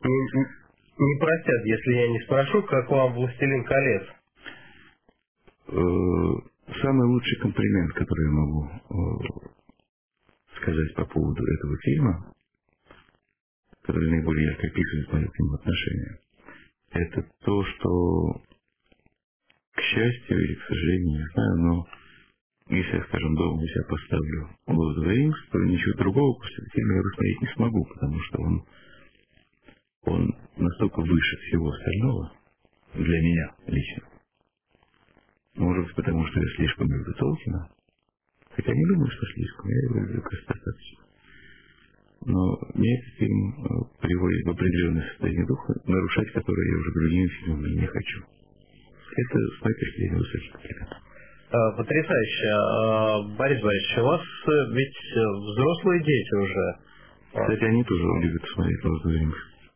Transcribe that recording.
не простят, если я не спрошу, как вам «Властелин колец». Самый лучший комплимент, который я могу сказать по поводу этого фильма, который наиболее ярко описывает мое к нему отношение, это то, что, к счастью или к сожалению, не знаю, но если я, скажем, дома у себя поставлю «Lord of the Rings», то ничего другого после этого фильма я посмотреть не смогу, потому что он настолько выше всего остального для меня лично. Может быть, потому что я слишком люблю Толкина, хотя не думаю, что слишком, я его люблю достаточно. Но мне этот фильм приводит в определенное состояние духа, нарушать которое я уже другими фильмами не хочу. Это, с моей точки зрения, высокий комплимент. Потрясающе. Борис Борисович, у вас ведь взрослые дети уже. Кстати, они тоже любят смотреть «Lord of the Rings».